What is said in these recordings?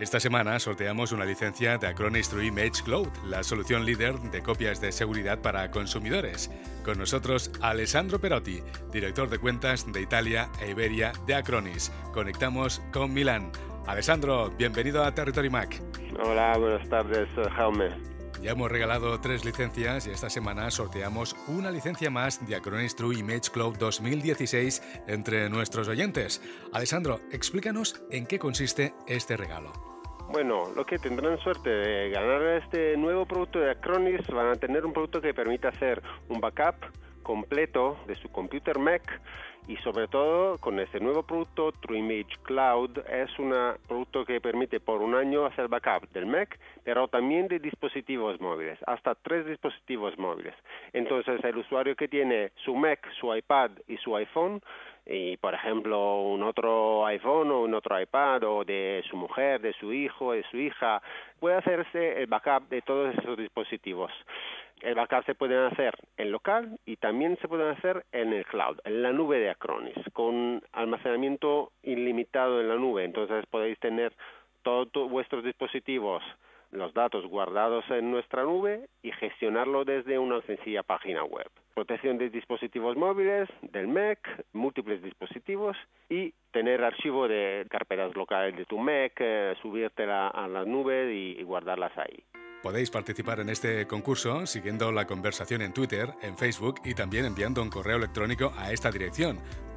Esta semana sorteamos una licencia de Acronis True Image Cloud, la solución líder de copias de seguridad para consumidores. Con nosotros, Alessandro Perotti, director de cuentas de Italia e Iberia de Acronis. Conectamos con Milán. Alessandro, bienvenido a Territory Mac. Hola, buenas tardes, Jaume. Ya hemos regalado 3 licencias y esta semana sorteamos una licencia más de Acronis True Image Cloud 2016 entre nuestros oyentes. Alessandro, explícanos en qué consiste este regalo. Bueno, los que tendrán suerte de ganar este nuevo producto de Acronis van a tener un producto que permite hacer un backup completo de su computer Mac y sobre todo con este nuevo producto True Image Cloud es un producto que permite por un año hacer backup del Mac, pero también de dispositivos móviles, hasta 3 dispositivos móviles. Entonces el usuario que tiene su Mac, su iPad y su iPhone, y por ejemplo un otro iPhone o un otro iPad o de su mujer, de su hijo, de su hija, puede hacerse el backup de todos esos dispositivos. El backup se puede hacer en local y también se puede hacer en el cloud, en la nube de Acronis, con almacenamiento ilimitado en la nube. Entonces podéis tener todos vuestros dispositivos, los datos guardados en nuestra nube y gestionarlo desde una sencilla página web. Protección de dispositivos móviles, del Mac, múltiples dispositivos y tener archivo de carpetas locales de tu Mac, subírtela a la nube y guardarlas ahí. Podéis participar en este concurso siguiendo la conversación en Twitter, en Facebook y también enviando un correo electrónico a esta dirección,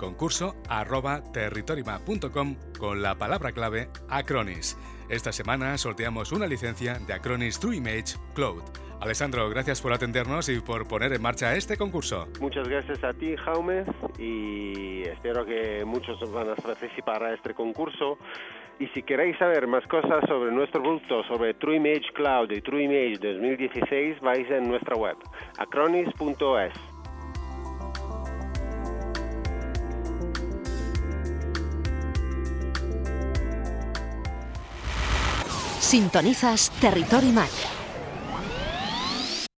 concurso@territorymap.com con la palabra clave Acronis. Esta semana sorteamos una licencia de Acronis True Image Cloud. Alessandro, gracias por atendernos y por poner en marcha este concurso. Muchas gracias a ti, Jaume, y espero que muchos van a participar a este concurso. Y si queréis saber más cosas sobre nuestro producto, sobre True Image Cloud y True Image 2016, vais en nuestra web, acronis.es. Sintonizas Territory Mac.